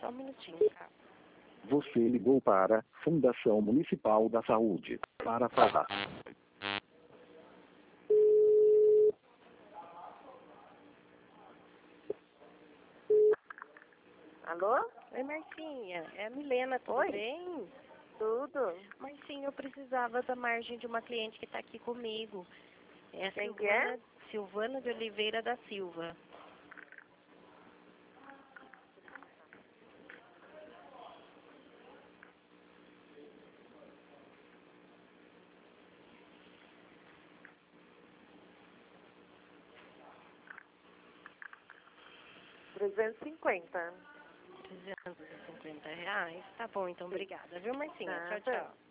Só um minutinho, tá? Você ligou para Fundação Municipal da Saúde. Para falar. Alô? Oi, Marcinha. É a Milena, tudo Oi. bem? Tudo? Marcinha, eu precisava da margem de uma cliente que está aqui comigo. É a Quem que é? Silvana de Oliveira da Silva. R$350. R$350. Tá bom, então obrigada, viu, Marcinha? Nada. Tchau, tchau.